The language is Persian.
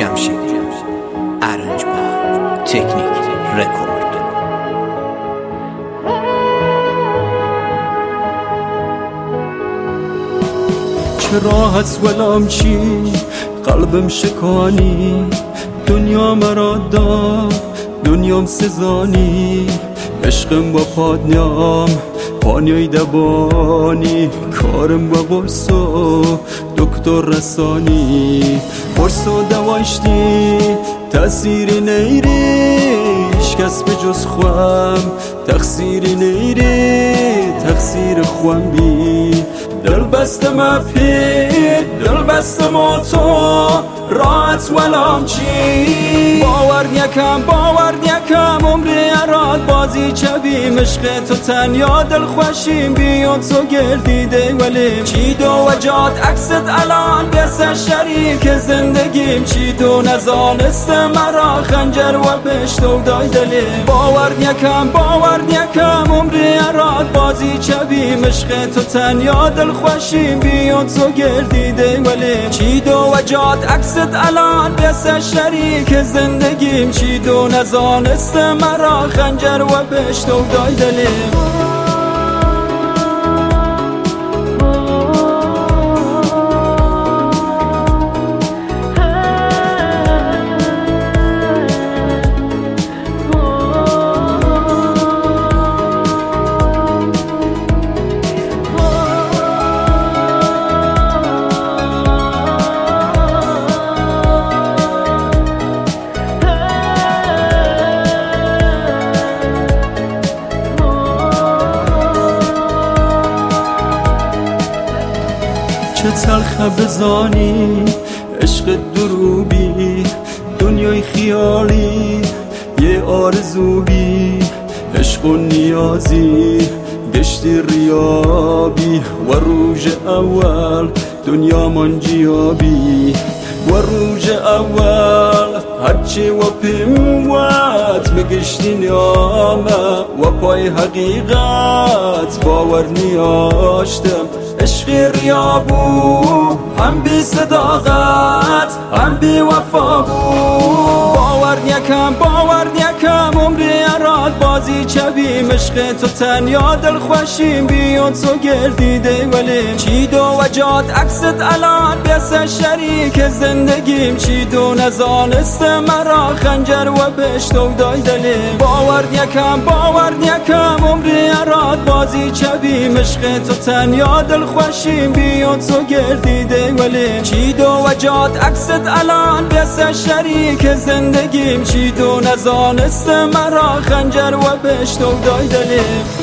جمشید ارنج با تکنیک رکورد. چه راحت ولام چی قلبم شکانی، دنیا مرا داد دنیام سزانی، عشقم با پادنیام پانیای دبانی، کارم با قرص و دکتر رسانی، قرص و دواشتی تأثیری نیریش کس به جز خوام، تقصیری نیری تقصیر خوام بی، دل بستم اپید دل بستم تو راحت ولام چی، باور نیکم عمری اراد بازی چبیم، عشق تو تنیا دل خوشیم بی تو گردیده ولیم، چی دو وجات عکست الان بس شریک زندگیم، چی دو نزانست مرا خنجر و بشتو دای دلیم، باور نیکم عمری اراد بازی چبیم، عشق تو تنیا دل خوشیم بی تو گردیده ولیم، چی دو وجات عکست الان بس شریک زندگیم، چی دو نزانست مرا خنجر و بشتو دای دلیم. چه تلخه بزانی عشق دروبی، دنیای خیالی یه آرزوبی، عشق و نیازی گشتی ریابی، و روز اول دنیا من جیابی، و روز اول هرچی و پیموت میگشتی نیامه، و پای حقیقت باور نیاشتم، عشق ریا بود هم بی صداقت هم بی وفا بود، باور نیکم عمری اراد بازی چبیم، عشق تو تنیا دل خوشیم بی تو گردیده ولیم، چی دو وجات عکست الان بس شریک زندگیم، چی دو نزانست مرا خنجر و بشتو دای دلیم، باور نیکم عمری اراد بازی چبیم، عشق تو تنیا دل خوشیم بی تو گردیده ولیم، چی دو وجات عکست الان بس شریک زندگیم، چی دو نزانست مرا خنجر و بشتو دای دلیم.